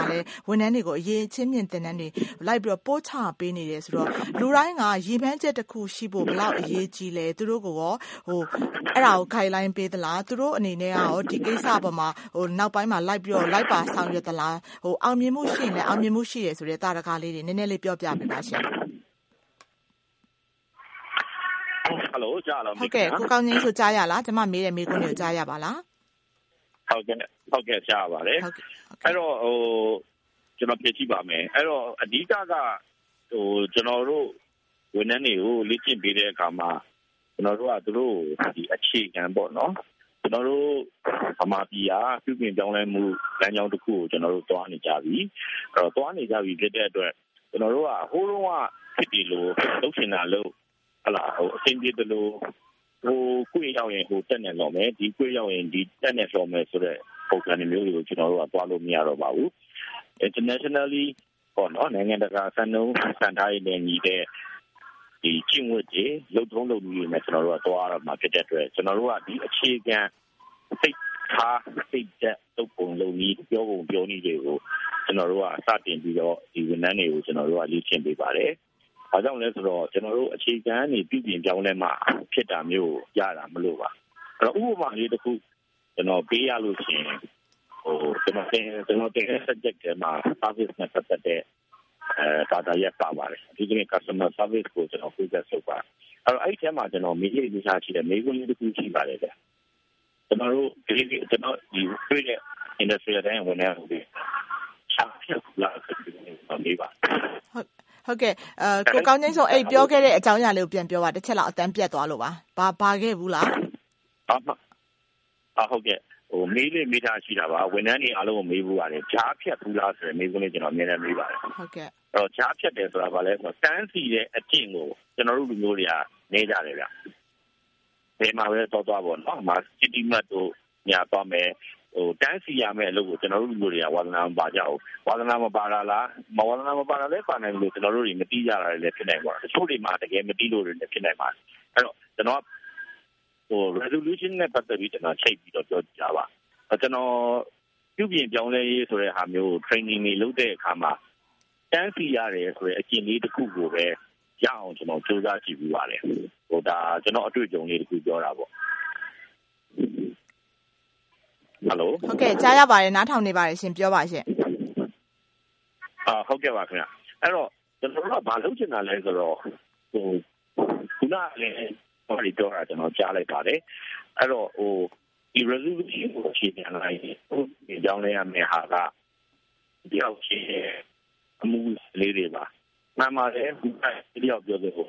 ဝန်ထမ်းတွေကိုအရေးချင်းမြင့်တင်တန်းတွေလိုက်ပြီးတော့ပို့ချပေးနေတယ်ဆိုတော့လူတိုင်းကရည်မှန်းချက်တစ်ခုရှိဖို့ဘယ်လောက်အရေးကြီးလဲသူတို့ကိုရောအဲ့ဒါကို guideline ပေးသလားသူတို့အနေနဲ့ရောဒီကိစ္စပေါ်မှာနောက်ပိုင်းမှာလိုက်ပြီးတော့လိုက်ပါဆောင်ရွက်သလားအောင်မြင်မှုရှိရင်လည်းအောင်မြင်မှုရှိတယ်ဆိုတဲ့တာရကလေးတွေနည်းနည်းလေးပြောပြပေးပါရှင်ဟယ်လိုကြားလားဟုတ်ကဲ့ကိုကောင်းငင်းဆိုကြားရလားကျွန်မမေးတဲ့မေးခွန်းတွေကိုကြားရပါလားဟုတ်ကဲ့ကြားပါတယ်အဲ့တော့ကျွန်တော်ပြည့်ကြည့်ပါမယ်အဲ့တော့အဓိကကကျွန်တော်တို့ဝန်ထမ်းတွေကိုလေ့ကျင့်ပေးတဲ့အခါမှာကျွန်တော်တို့ကသူတို့ဒီအခြေခံပေါ့နော်ကျွန်တော်တို့အမှားပြည်ဟာပြုပြင်ပြောင်းလဲမှုလမ်းကြောင်းတစ်ခုကိုကျွန်တော်တို့သွားနေကြပြီအဲ့တော့သွားနေကြပြီဖြစ်တဲ့အတွက်ကျွန်တော်တို့ကဟိုးလုံးကဖြစ်ပြီးလို့လုပ်ချင်တာလို့ဟလာအဆင်ပြေတယ်လို့ကိုယ်ရောက်ရင်တက်နေတော့မယ်ဒီကိုယ်ရောက်ရင်ဒီတက်နေတော့မယ်ဆိုတော့ပုံစံမျိုးတွေကိုကျွန်တော်တို့ကသွားလို့မရတော့ပါဘူး internationally ပေါ့နော်နိုင်ငံတကာစံနှုန်းစံထားရည်နဲ့ညီတဲ့ဒီကျင့်ဝတ်တွေလုံထုံးလုံနည်းတွေနဲ့ကျွန်တော်တို့ကသွားရမှာဖြစ်တဲ့အတွက်ကျွန်တော်တို့ကဒီအခြေခံစိတ်ထားစိတ်သက်တုပ်ပုံလုံနည်းပြောပုံပြောနည်းတွေကိုကျွန်တော်တို့ကစတင်ပြီးတော့ဒီဝန်ထမ်းတွေကိုကျွန်တော်တို့ကလေ့ကျင့်ပေးပါတယ်။ဘာကြောင့်လဲဆိုတော့ကျွန်တော်တို့အခြေခံနေပြုပြင်ပြောင်းလဲမှဖြစ်တာမျိုးရတာမလို့ပါ။အဲ့တော့ဥပမာလေးတစ်ခုကျွန်တော်ပေးရလို့ရှိရင်ကျွန်တော်တင် subject ထဲမှာ service နဲ့ပတ်သက်တဲ့data ရပါပါတယ်ဒီကနေ့ customer service ကိုကျွန်တော် focus လုပ်ပါအဲ့ထဲမှာကျွန်တော်မေးရေးလေးရှိတယ်မေးခွန်းလေးတစ်ခုရှိပါတယ်ဗျကျွန်တော်တို့ဒီတွေ့တဲ့ industry တိုင်းဝင်နေတယ်ရှာဖြစ်လာတယ်မေးပါဟုတ်ကဲ့ကိုကောင်းငင်းဆိုအဲ့ပြောခဲ့တဲ့အကြောင်းအရာလေးကိုပြန်ပြောပါတစ်ချက်လောက်အတန်းပြတ်သွားလို့ပါဘာခဲ့ဘူးလားဟုတ်ကဲ့မေးလေးမေးထားရှိတာပါဝန်ထမ်းတွေအားလုံးကိုမေးဖို့ပါတယ်ဂျားဖြတ်ဘူးလားဆိုရင်မေးခွန်းလေးကျွန်တော်အမြဲတမ်းမေးပါတယ်ဟုတ်ကဲ့အဲ့တော့ဂျားဖြတ်တယ်ဆိုတာဘာလဲဆိုတော့တန်းစီတဲ့အကျင့်ကိုကျွန်တော်တို့လူမျိုးတွေကနေကြတယ်ဗျဘယ်မှာပဲသွားပေါ့နော်မှာစီတီမတ်တို့ညာသွားမယ်တန်းစီရမယ်အလုပ်ကိုကျွန်တော်တို့လူမျိုးတွေကဝါသနာမပါကြဘူးဝါသနာမပါလားမဝါသနာမပါတာလည်းပါနိုင်လို့ကျွန်တော်တို့တွေမတီးကြတာလည်းဖြစ်နိုင်ပါတချို့တွေမှာတကယ်မတီးလို့လည်းဖြစ်နိုင်ပါတယ်အဲ့တော့ကျွန်တော်resolution နဲ့ပတ်သက်ပြီးကျွန်တော်ချိန်ပြီးတော့ပြောကြပါကျွန်တော်ပြုပြင်ပြောင်းလဲရေးဆိုတဲ့ဟာမျိုး training တွေလုပ်တဲ့အခါမှာတန်းစီရတယ်ဆိုတဲ့အကျင့်လေးတစ်ခုကိုပဲရအောင်ကျွန်တော်စူးစမ်းကြည့်ပြီးပါတယ်ဒါကျွန်တော်အတွေ့အကြုံလေးတစ်ခုပြောတာပေါ့ဟယ်လိုဟုတ်ကဲ့ကြားရပါတယ်နားထောင်နေပါတယ်ရှင်ပြောပါရှင်ဟုတ်ကဲ့ပါခင်ဗျအဲ့တော့ကျွန်တော်တို့ကဘာလုပ်ချင်တာလဲဆိုတော့ခုနလည်းဟောဒီတော့ကျွန်တော်ကြားလိုက်ပါတယ်အဲ့တော့ဒီ resolution ကိုအခြေခံလိုက်ဒီကြောင်းလေးရမယ်ဟာကဒီအောက်ရှိအမှုလေးတွေပါမှန်ပါတယ်ဒီအောက်ပြောတဲ့ဟို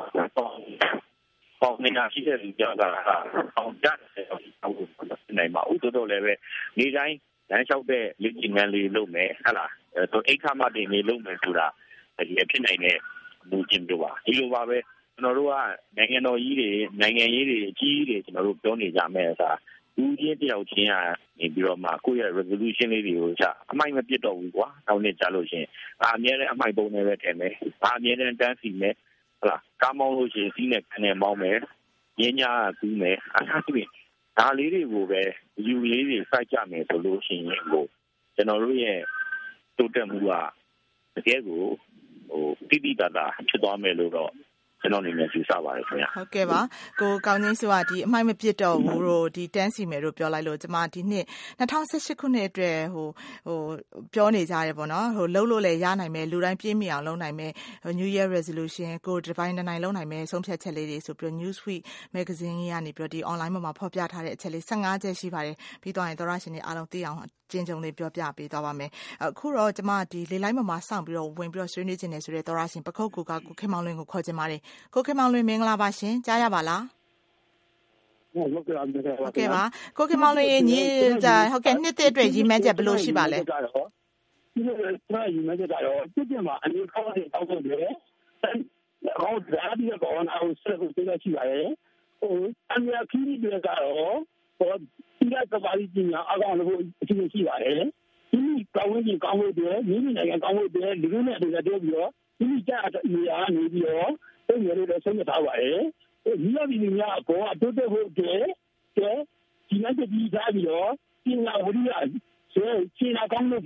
ပေါင်းနေတာရှိတဲ့လူကြောင့်ကပေါင်းတတ်တယ်နိုင်မှာဥဒတော့လည်းပဲနေတိုင်းလမ်းလျှောက်တဲ့လူကြီးငန်းလေးလုပ်မယ်ဟဟလားအိတ်ခါမတင်လေးလုပ်မယ်ဆိုတာဒီဖြစ်နိုင်တဲ့လူချင်းတို့ပါဒီလိုပါပဲကျွန်တော်တို့ကနိုင်ငံတော်ကြီးတွေနိုင်ငံရေးတွေအကြီးတွေကျွန်တော်တို့ပြောနေကြမယ်ဆိုတာဦးချင်းတယောက်ချင်းကနေပြီးတော့မှကိုယ့်ရဲ့ resolution လေးတွေကိုအမိုက်မပြတ်တော့ဘူးကွာနောက်နေ့ကြာလို့ရှိရင်အမြဲတမ်းအမိုက်ပုံနဲ့ပဲထည့်မယ်အမြဲတမ်းတန်းစီမယ်ဟုတ်လားကားမောင်းလို့ရှိရင်စီးနဲ့ကန်နဲ့မောင်းမယ်ရင်းညာကူးမယ်အခါတွေ့ဒါလေးတွေကိုပဲယူလေးတွေစိုက်ကြမယ်ဆိုလို့ရှိရင်ကိုကျွန်တော်တို့ရဲ့တိုးတက်မှုကတကယ်ကိုတိတိတတ်တာဖြစ်သွားမယ်လို့တော့ကျွန်တော်အနေနဲ့ယူဆပါတယ်ခင်ဗျာဟုတ်ကဲ့ပါကိုကောင်းငင်းဆိုတာဒီအမိုက်မပြစ်တော့ဘူးတို့ဒီတန်းစီမယ်တို့ပြောလိုက်လို့ကျွန်မဒီနှစ်2018ခုနှစ်အတွက်ပြောနေကြတယ်ပေါ့နော်လှုပ်လို့လည်းရနိုင်မယ်လူတိုင်းပြည့်မီအောင်လုပ်နိုင်မယ် New Year Resolution ကိုဒီပိုင်းနိုင်လုပ်နိုင်မယ်ဆုံးဖြတ်ချက်လေးတွေဆိုပြီး Newsweek magazine ကြီးကနေပြီးတော့ဒီ online မှာဖော်ပြထားတဲ့အချက်လေး15ချက်ရှိပါတယ်ပြီးတော့ရင်သောရရှင်တွေအားလုံးသိအောင်ကျဉ်းကျုံလေးပြောပြပေးသွားပါမယ်အခုတော့ကျွန်မဒီလေလိုင်းမှာစောင့်ပြီးတော့ဝင်ပြီးတော့ဆွေးနွေးခြင်းနဲ့ဆိုတဲ့သောရရှင်ပခုတ်ကူကကိုခင်မောင်လွင်ကိုခေါ်ခြင်းပါတယ်ကိုခင်မောင်လွင်မင်္ဂလာပါရှင်ကြားရပါလားဟုတ်ကဲ့ပါကိုခင်မောင်လွင်ညီဟုတ်ကဲ့နှစ်သက်အတွက်ရည်မှန်းချက်ဘယ်လိုရှိပါလဲဒီလိုရည်မှန်းချက်ကတော့ပြမှာအမျိုးကောင်းတဲ့တောက်ဆုံးတယ်ဟောဒါဒီကောနာကိုဆက်ဖို့သိရှိပါတယ်အများကြီးတွေကတော့ဒီကဘာကြီးကြီးအကောင်လို့အချင်းရှိပါတယ်ဒီကောင်းဝင်ကြီးကောင်းဖို့တယ်မိမိနိုင်ငံကောင်းဖို့တယ်လူတွေနဲ့တည်းတည်းပြီးတော့ဒီကြားနေရာနေပြီးတော့ပုံရလို့ဆုံးဖြတ်ထားပါတယ်ဒီလိုမျိုးများကောအတိုးတက်ဖို့တယ်ဒီနေ့ဒီထားပြီးတော့ဒီနာဝရိယကျေနာကောင်းလို့ဖြစ်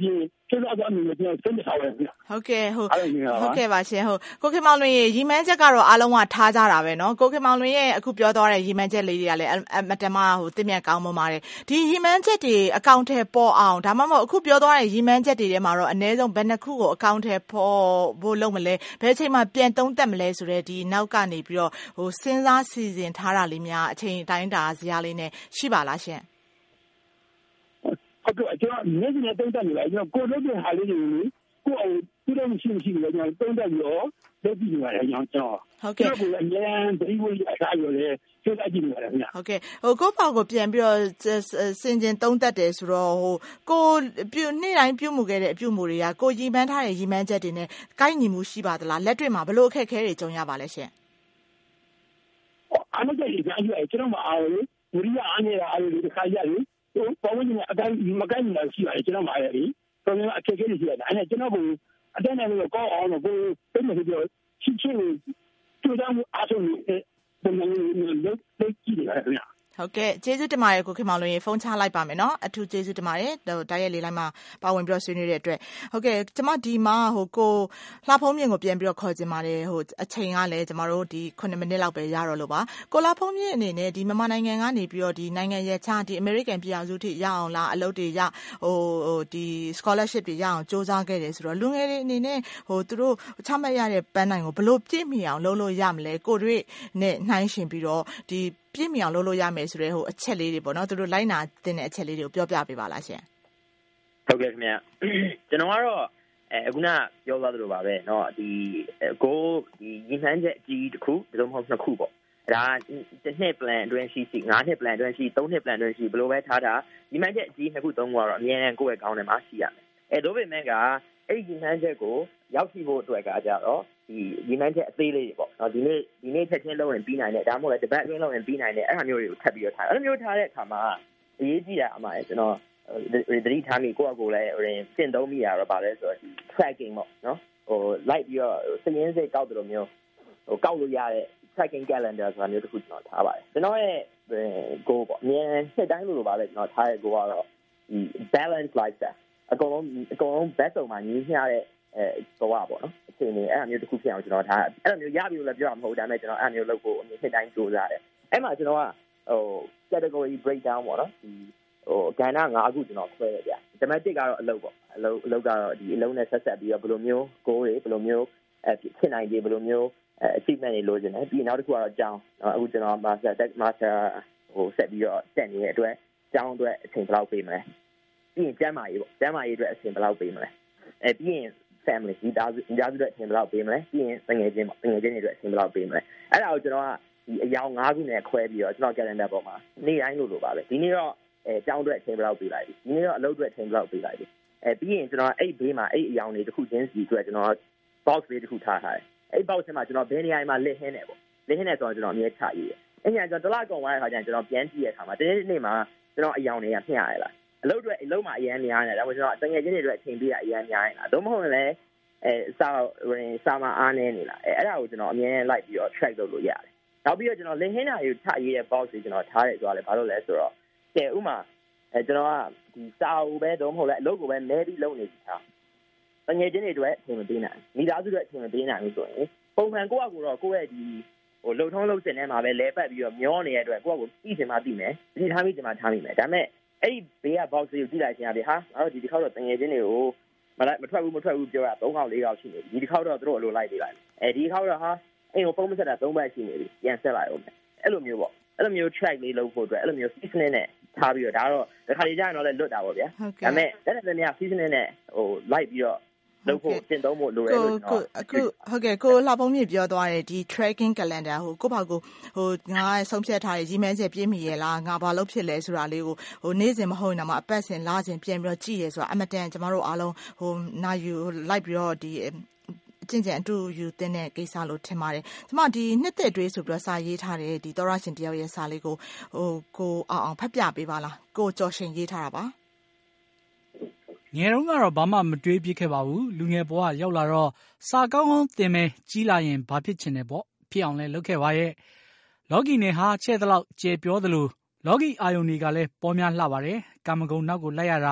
စဉ်းစားသွားမယ်ကျွန်တော်စိတ်ထားပါဗျာဟုတ်ကဲ့ပါရှင်ကိုခင်မောင်လွင်ရဲ့ရည်မှန်းချက်ကတော့အားလုံးကထားကြတာပဲเนาะကိုခင်မောင်လွင်ရဲ့အခုပြောသွားတဲ့ရည်မှန်းချက်လေးတွေကလည်းအမတန်မှတင့်မြတ်ကောင်းမွန်ပါတယ်ဒီရည်မှန်းချက်တွေအကောင့်ထဲပေါ်အောင်ဒါမှမဟုတ်အခုပြောသွားတဲ့ရည်မှန်းချက်တွေထဲမှာတော့အနည်းဆုံးဘယ်နှစ်ခုကိုအကောင့်ထဲပေါ်ဖို့လုပ်မလဲဘယ်အချိန်မှပြန်သုံးသပ်မလဲဆိုတဲ့ဒီနောက်ကနေပြီးတော့စဉ်းစားစီစဉ်ထားတာလေးများအချိန်တိုင်းတာစရာလေးနဲ့ရှိပါလားရှင်ဟုတ်ကဲ့ကျွန်တော်မျက်စိနဲ့တုံးတက်နေပါကျွန်တော်ကိုလုပ်တဲ့ဟာလေးတွေကိုအောင်သူတို့မရှိဘူးလေကျွန်တော်တုံးတက်ပြီးတော့လုပ်ကြည့်နေပါတယ်ကျွန်တော်ဟုတ်ကဲ့ကိုအများသတိဝိရအစားရောလေစိတ်အကြည့်နေပါတယ်ခင်ဗျဟုတ်ကဲ့ကိုပေါ့ကိုပြန်ပြီးတော့စင်ကျင်တုံးတက်တယ်ဆိုတော့ကိုနေ့တိုင်းပြုမှုခဲ့တဲ့အပြုမှုတွေကကိုရည်မှန်းထားတဲ့ရည်မှန်းချက်တွေနဲ့ကိုက်ညီမှုရှိပါသလားလက်တွေ့မှာဘလို့အခက်အခဲတွေကြုံရပါလဲရှင်အားမကြိုက်ကြည့်ကျွန်တော်မအားဘူးဝိရိယအားနေတာအားတွေတစ်ခါရတယ်ပေါ်ဝင်နေအတိုင်းမကိုင်းနေတာရှိပါတယ်ကျွန်တော်မှာလေဆိုတော့အခက်အခဲတွေရှိတယ်အဲ့ဒါကျွန်တော်ကအတိုင်းနဲ့ကောင်းအောင်ကိုပြည့်နေပြီးတော့ချင်းချင်းတူတောင်းအားထုတ်နေတဲ့ပုံစံမျိုးလုပ်ကြည့်ရတယ်ခင်ဗျာဟုတ်ကဲ့ကျေးဇူးတင်ပါတယ်ကိုခင်မောင်လွင်ရေဖုန်းချလိုက်ပါမယ်เนาะအထူးကျေးဇူးတင်ပါတယ်တိုက်ရိုက်လေးလိုက်မှာပါဝင်ပြီးတော့ဆွေးနွေးတဲ့အတွက်ဟုတ်ကဲ့ကျမဒီမှာကိုလှဖုံးမြင့်ကိုပြန်ပြီးတော့ခေါ်ချင်ပါတယ်အချိန်ကလည်းကျမတို့ဒီ9မိနစ်လောက်ပဲရတော့လို့ပါကိုလှဖုံးမြင့်အနေနဲ့ဒီမြန်မာနိုင်ငံကနေပြီးတော့ဒီနိုင်ငံရဲ့ခြားဒီ American ပြည်အောင်စုထိရအောင်လားအလုပ်တွေရဒီ scholarship တွေရအောင်စ조사ခဲ့တယ်ဆိုတော့လူငယ်တွေအနေနဲ့သူတို့ချမှတ်ရတဲ့ပန်းတိုင်ကိုဘလို့ပြည့်မီအောင်လုပ်လို့ရမလဲကိုတွေ့နဲ့နှိုင်းရှင်ပြီးတော့ဒီပြည့်မီအောင်လုပ်လို့ရမယ်ဆိုတဲ့အချက်လေးတွေပေါ့နော်သူတို့လိုက်နာတဲ့အချက်လေးတွေကိုပြောပြပေးပါလားရှင်ဟုတ်ကဲ့ခင်ဗျာကျွန်တော်ကတော့အခုနပြောသွားသလိုပါပဲเนาะဒီဒီရည်မှန်းချက်အကြီးတစ်ခုဒါမှမဟုတ်နှစ်ခုပေါ့ဒါတစ်နှစ် plan အတွင်းရှိ9နှစ် plan အတွင်းရှိ3နှစ် plan အတွင်းရှိဘယ်လိုပဲထားတာရည်မှန်းချက်အကြီးနှစ်ခုသုံးခုကတော့အမြဲတမ်းကိုယ့်ရဲ့ခေါင်းထဲမှာရှိရမယ်ဒါပေမဲ့ကအဲ့ဒီရည်မှန်းချက်ကိုရောက်ရှိဖို့အတွက်ကကြတော့ဒီရည်မှန်းချက်အသေးလေးတွေပေါ့နော်ဒီနေ့ချက်ချင်းလုပ်ရင်ပြီးနိုင်တယ်ဒါမှမဟုတ်လည်းတစ်ပတ်အတွင်းလုပ်ရင်ပြီးနိုင်တယ်အဲ့လိုမျိုးတွေကိုထပ်ပြီးတော့ထားအဲ့လိုမျိုးထားတဲ့အခါမှာအရေးကြီးတာအမှကျွန်တော်သတိထားမိကိုယ့်အကိုလည်းကျင့်သုံးမိရတော့ဗာလဲဆိုတော့ဒီ tracking ပေါ့နော်လိုက်ပြီးတော့စရင်းစိတ်ကောက်တယ်လို့မျိုးကောက်လို့ရတဲ့ tracking calendar ဆိုတာမျိုးတစ်ခုကျွန်တော်ထားပါတယ်ကျွန်တော်ရဲ့ goal ပေါ့အမြဲနှစ်တိုင်းလိုပါပဲကျွန်တော်ထားတဲ့ goal ကတော့ဒီ balance lifestyle အကုန်လုံး best ဆုံးမှာညီမျှတဲ့တော့ပါပေါ့နော်အချိန်လေးအဲ့အမျိုးတစ်ခုဖြစ်အောင်ကျွန်တော်ထားအဲ့လိုမျိုးရပြီလို့လည်းပြောမှာမဟုတ်ဒါပေမဲ့ကျွန်တော်အဲ့မျိုးလုပ်ဖို့အမြဲနှစ်တိုင်းကြိုးစားတယ်အဲ့မှာကျွန်တော်ကcategory breakdown ပေါ့နော်ဒီကဏ္ဍ5ခုကျွန်တော်ခွဲရပြဓမ္မတစ်ကတော့အလုပ်ပေါ့အလုပ်ကတော့ဒီအလုပ်နဲ့ဆက်ဆက်ပြီးတော့ဘယ်လိုမျိုး goal တွေဘယ်လိုမျိုးဖြစ်နိုင်တယ်ဘယ်လိုမျိုးachievement တွေလိုချင်တယ်ပြီးနောက်တစ်ခုကတော့ကြောင်းအခုကျွန်တော် master ဆက်ပြီးတော့တက်နေတဲ့အတွက်ကြောင်းအတွက်အချိန်ဘယ်လောက်ပေးမလဲပြီးရင်ကျန်းမာရေးပေါ့ကျန်းမာရေးအတွက်အချိန်ဘယ်လောက်ပေးမလဲပြီးရင် family ဒီသားစုအတွက်အချိန်ဘယ်လောက်ပေးမလဲပြီးရင်ငွေချင်းတွေအတွက်အချိန်ဘယ်လောက်ပေးမလဲအဲ့ဒါကိုကျွန်တော်ကဒီအယောင်5ခုနဲ့ခွဲပြီးတော့ကျွန်တော် calendar ပေါ်မှာနေ့တိုင်းလိုပါပဲဒီနေ့တော့ကျောင်းအတွက်အချိန်ဘယ်လောက်ပေးလိုက်ဒီနေ့တော့အလုပ်အတွက်အချိန်ဘယ်လောက်ပေးလိုက်ပြီးရင်ကျွန်တော်အဲ့ဘေးမှာအဲ့အယောင်တွေတစ်ခုချင်းစီအတွက်ကျွန်တော် box လေးတစ်ခုထားထားတယ်အဲ့ box ထဲမှာကျွန်တော်ဘယ်နေရာမှာလစ်ဟင်းနေပေါ့လစ်ဟင်းနေဆိုတော့ကျွန်တော်အမြဲချရေးတယ်အဲ့ညာကျွန်တော်တစ်လကုန်သွားတဲ့အခါကျရင်ကျွန်တော်ပြန်ကြည့်ရတဲ့အခါမှာတနေ့မှာကျွန်တော်အယောင်တွေကမျှရလားအလုပ်အတွက်အလုပ်မှာအရင်များနေတယ်ဒါပေမဲ့ကျွန်တော်တကယ်ချင်းတွေအတွက်အချိန်ပေးတာအရင်များနေတာသို့မဟုတ်လည်းစာမအားနေနေလားအဲ့ဒါကိုကျွန်တော်အမြဲလိုက်ပြီးတော့ track လုပ်လို့ရတယ်နောက်ပြီးတော့ကျွန်တော်လင်ဟင်းတာကိုချရေးတဲ့ box တွေကျွန်တော်ထားတယ်ဆိုတာလည်းဘာလို့လဲဆိုတော့ဥမာကျွန်တော်ကဒီစာအုပ်ပဲတော့မဟုတ်လဲအလုပ်ကိုပဲမဲပြီးလုပ်နေပြီထားတကယ်ချင်းတွေအတွက်အချိန်မပေးနိုင်မိသားစုတွေအချိန်မပေးနိုင်ဘူးဆိုရင်ပုံမှန်ကိုယ့်ရဲ့ဒီလှုပ်ထုံးလှုပ်စင်ထဲမှာပဲလဲပတ်ပြီးတော့မျောနေတဲ့အတွက်ကိုယ့်ကိုသိချင်မှသိမယ်သိထားမိချင်မှထားမိမယ်ဒါပေမဲ့အဲ့ဒီဘေးက box တွေကိုကြည့်လိုက်ချင်ရတယ်ဟာငါတို့ဒီတစ်ခေါက်တော့တကယ်ချင်းတွေကိုမထွက်ဘူးပြောတာ3ခေါက်4ခေါက်ရှိနေပြီဒီတစ်ခေါက်တော့တို့အလိုလိုက်ပေးလိုက်ဒီတစ်ခေါက်တော့ဟာအိမ်ကိုဖုန်းမဆက်တာ3ပတ်ရှိနေပြီပြန်ဆက်လိုက်အောင်အဲ့လိုမျိုးပေါ့အဲ့လိုမျိုး track လေးလုပ်ဖို့အတွက်အဲ့လိုမျိုး seasoning နဲ့ထားပြီးတော့ဒါတော့တစ်ခါလေကြာရင်တော့လည်းလွတ်တာပေါ့ဗျာဒါပေမဲ့အဲ့ဒါလည်းများ seasoning နဲ့လိုက်ပြီးတော့လုပ်ဖို့ကျင့်သုံးဖို့လိုတယ်လို့ကျွန်တော်အခုဟုတ်ကဲ့ကိုလှဖုံးမြင့်ပြောသွားတယ်ဒီ tracking calendar ကိုဘာကိုငါဆုံးဖြတ်ထားတဲ့ရည်မှန်းချက်ပြည့်မီရဲ့လားငါဘာလုပ်ဖြစ်လဲဆိုတာလေးကိုနေ့စဉ်မဟုတ်ရင်တော့အပတ်စဉ်လစဉ်ပြန်ပြီးတော့ကြည့်ရဲဆိုတာအမတန်ကျမတို့အားလုံးနာယူလိုက်ပြီးတော့ဒီကျင့်ကြံအတူယူတဲ့ကိစ္စလို့ထင်ပါတယ်။ကျွန်မဒီနှစ်သက်တွေးဆိုပြီးတော့စာရေးထားတဲ့ဒီသောရရှင်တယောက်ရဲ့စာလေးကိုကိုအောင်ဖတ်ပြပေးပါလား။ကိုကျော်ရှင်ရေးထားတာပါ။ငယ်တုန်းကတော့ဘာမှမတွေးပြခဲ့ပါဘူး။လူငယ်ဘဝရောက်လာတော့စာကောင်းကောင်းသင်မယ်ကြီးလာရင်ဘာဖြစ်ချင်တယ်ပေါ့။ဖြစ်အောင်လဲလုပ်ခဲ့ပါရဲ့။လော်ဂီနယ်ဟာချဲ့သလောက်ကျဲပြောသလိုလော်ဂီအာယုန်တွေကလည်းပေါ်များလှပါတယ်။ကာမဂုဏ်နောက်ကိုလိုက်ရတာ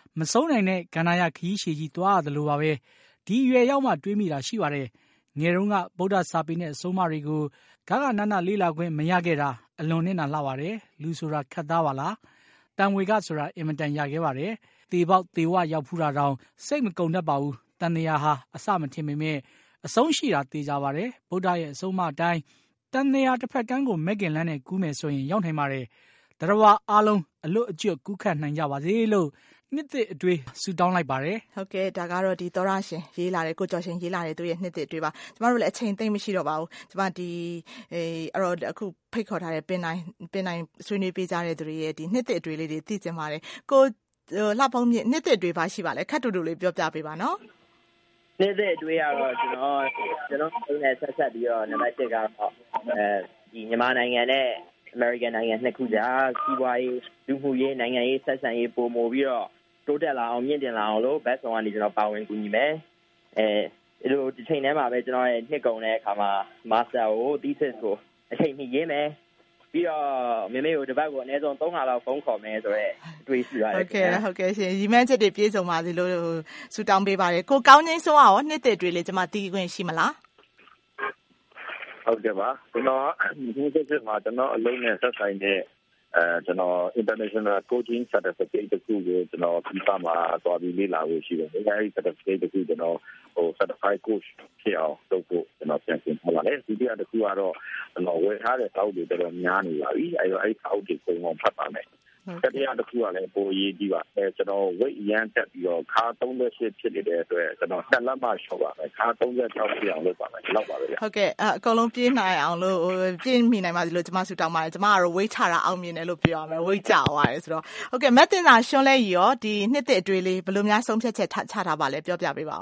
မဆုံးနိုင်တဲ့ကဏ္ဍရခရီးရှည်ကြီးသွားရတယ်လို့ပါပဲဒီရွယ်ရောက်မှတွေးမိတာရှိပါတယ်ငယ်တုန်းကဗုဒ္ဓစာပေနဲ့အဆုံးအမတွေကိုဂဂနနလေးလာခွင့်မရခဲ့တာအလွန်နဲ့နာလှပါတယ်လူဆိုတာခက်သားပါလားတန်ဝေကဆိုတာအင်မတန်ရခဲ့ပါတယ်တေပေါက်တေဝရောက်ဖူးတာတောင်စိတ်မကုန်တတ်ပါဘူးတန်တရားဟာအစမထင်ပေမဲ့အဆုံးရှိတာသိကြပါတယ်ဗုဒ္ဓရဲ့အဆုံးအမအတိုင်းတန်တရားတစ်ဖက်ကန်းကိုမက်ကင်လန်းနဲ့ကူးမယ်ဆိုရင်ရောက်နိုင်ပါတယ်တရားဝအားလုံးအလွတ်အကျွတ်ကူးခတ်နိုင်ကြပါစေလို့နှစ်သစ်အတွေ့ဆုတောင်းလိုက်ပါတယ်ဟုတ်ကဲ့ဒါကတော့ဒီသောရရှင်ရေးလာတယ်ကိုကျော်ရှင်ရေးလာတယ်သူရဲ့နှစ်သစ်အတွေ့ပါကျမတို့လည်းအချိန်သိမ့်မရှိတော့ပါဘူးကျမဒီအဲ့တော့အခုဖိတ်ခေါ်ထားတဲ့ပင်တိုင်းဆွေးနွေးပေးကြတဲ့သူတွေရဲ့ဒီနှစ်သစ်အတွေ့လေးတွေသိကျင်ပါတယ်ကိုလှဖုံးမြင့်နှစ်သစ်အတွေ့ပါရှိပါလဲခက်တူတူလေးပြောပြပေးပါနော်နှစ်သစ်အတွေ့ကတော့ကျွန်တော်နဲ့ဆက်ပြီးတော့နံပါတ်1ကတော့ဒီမြန်မာနိုင်ငံနဲ့အမေရိကန်နိုင်ငံနှစ်ခုကြားစီးပွားရေးလူမှုရေးနိုင်ငံရေးဆက်ဆံရေးပုံမူပြီးတော့တိုးတက်လာအောင်မြင့်တင်လာအောင်လို့ဘက်ဆောင်ကနေကျွန်တော်ပါဝင်ကူညီမယ်ဒီလိုဒီချိန်ထဲမှာပဲကျွန်တော်ရဲ့နှစ်ကုန်တဲ့အခါမှာမာစတာကို thesis ကိုအချိန်မီရေးမယ်ပြီးတော့မေမေကိုတစ်ပတ်ကိုအနည်းဆုံး3ခါလောက်ဖုန်းခေါ်မယ်ဆိုတော့အတွေ့ရှိပါတယ်ဟုတ်ကဲ့ရှင်ရီမန်းချက်တွေပြေဆုံးပါစေလို့ဆုတောင်းပေးပါတယ်ကိုကောင်းချင်းဆုံးအောင်နှစ်သက်တွေလေးကျွန်မတီးခွင့်ရှိမလားဟုတ်ကဲ့ပါကျွန်တော်ဒီစစ်မှာကျွန်တော်အလုံးနဲ့ဆက်ဆိုင်တဲ့ကျွန်တော် international coaching certificate တခုကိုကျွန်တော်ပြီးပါမှာသွားပြီးလေ့လာဖို့ရှိတယ်။အဲဒီ certificate တခုကျွန်တော်certified coach ဖြစ်အောင်လုပ်ဖို့ကျွန်တော်ပြန်ပြင်ထားပါတယ်။ဒီတစ်ခုကတော့ကျွန်တော်ဝယ်ထားတဲ့စာအုပ်တွေတော်တော်များနေပါပြီ။အဲဒီစာအုပ်တွေပုံမှန်ဖတ်ပါမယ်။တရားတစ်ခုကလည်းပိုရေးကြည့်ပါကျွန်တော် weight ရမ်းတက်ပြီးတော့ခါ38ဖြစ်နေတဲ့အတွက်ကျွန်တော်2လက်မှရှော့ပါမယ်ခါ36ပြအောင်လုပ်ပါမယ်လောက်ပါပဲဟုတ်ကဲ့အကုန်လုံးပြေးနိုင်အောင်လို့ပြေးမိနိုင်ပါစေလို့ကျွန်မဆုတောင်းပါတယ်ကျွန်မကတော့ weight ချတာအောင်မြင်တယ်လို့ပြောရမယ် weight ကျသွားတယ်ဆိုတော့ဟုတ်ကဲ့မက်တင်သာရှွန်းလဲကြီးရောဒီနှစ်သစ်အတွေ့လေးဘယ်လိုများဆုံးဖြတ်ချက်ချထားပါလဲပြောပြပေးပါ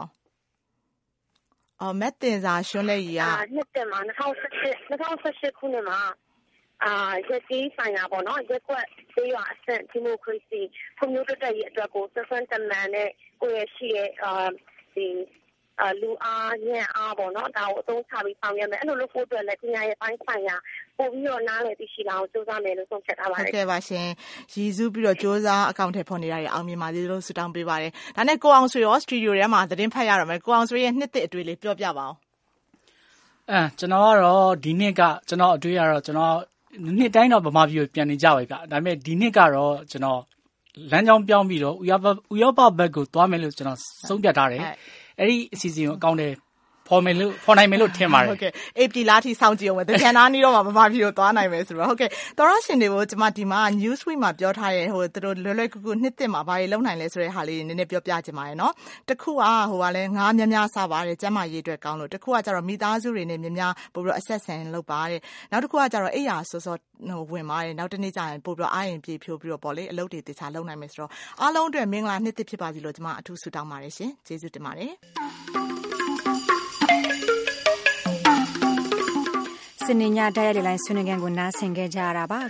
အောင်မက်တင်သာရှွန်းလဲကြီးကနှစ်သစ်မှာ2018ခုနှစ်မှာရက်ကြီးဆိုင်ရာပေါ့နော်ရက်ကွက်သေးရအဆင့်ဒီမိုကရေစီဖွံ့ဖြိုးတိုးတက်ရေးအတွက်ကိုဆက်ဆံတမန်နဲ့ကိုယ့်ရဲ့ရှိရဲ့ဒီလူအားညံ့အားပေါ့နော်ဒါကိုအသုံးချပြီးဆောင်ရွက်မယ်အဲ့လိုလုပ်ဖို့အတွက်လည်းပညာရေးပိုင်းဆိုင်ရာပို့ပြီးတော့နားလည်သိရှိလာအောင်စူးစမ်းမယ်လို့ဆုံးဖြတ်ထားပါတယ်ဟုတ်ကဲ့ပါရှင်ရည်စူးပြီးတော့စူးစမ်းအကောင့်ထဲပေါ်နေတာတွေအောင်မြင်ပါစေလို့ဆုတောင်းပေးပါတယ်ဒါနဲ့ကိုအောင်ဆွေရောစတူဒီယိုထဲမှာသတင်းဖတ်ရတော့မယ်ကိုအောင်ဆွေရဲ့နှစ်သစ်အတွေ့လေးပြောပြပါအောင်ကျွန်တော်ကတော့ဒီနှစ်ကကျွန်တော်အတွေ့ရတော့ကျွန်တော်နှစ်တိုင်းတော့ဗမာပြည်ကိုပြန်နေကြပါပြီဗျဒါပေမဲ့ဒီနှစ်ကတော့ကျွန်တော်လမ်းကြောင်းပြောင်းပြီးတော့ဥရောပဘက်ကိုသွားမယ်လို့ကျွန်တော်ဆုံးဖြတ်ထားတယ်အဲ့ဒီအစီအစဉ်ကိုအကောင့်ထဲဖော်နိုင်မယ်လို့ထင်ပါတယ်ဟုတ်ကဲ့အေပီလာထိစောင့်ကြည့်အောင်ပဲတကြံသားနီးတော့မှဗမာပြည်ကိုသွားနိုင်မယ်ဆိုတော့ဟုတ်ကဲ့သောရရှင်တွေကိုကျွန်မဒီမှာ news week မှာပြောထားတဲ့သူတို့လွယ်လွယ်ကူကူနှစ်တစ်မှာဘာတွေလုပ်နိုင်လဲဆိုတဲ့ဟာလေးနည်းနည်းပြောပြချင်ပါတယ်နော်တခုကလည်းငါးများများစားပါတယ်ကျန်းမာရေးအတွက်ကောင်းလို့တခုကကျတော့မိသားစုတွေနဲ့များများပို့ပြီးတော့အဆက်ဆံလုပ်ပါတဲ့နောက်တစ်ခုကကျတော့အိယာစောစောဝင်ပါတယ်နောက်တစ်နေ့ကျရင်ပို့ပြီးတော့အားရင်ပြေဖြိုးပြီးတော့ပေါ့လေအလုပ်တွေတခြားလုပ်နိုင်မယ်ဆိုတော့အားလုံးအတွက်မင်္ဂလာနှစ်တစ်ဖြစ်ပါစေလို့ကျွန်မအထူးဆုတောင်းပါတယ်ရှင်ကျေးဇူးတင်ပါတယ်စနေညတိုက်ရိုက်လိုင်းဆွေးနွေးခန်းကိုနားဆင်ခဲ့ကြရတာပါ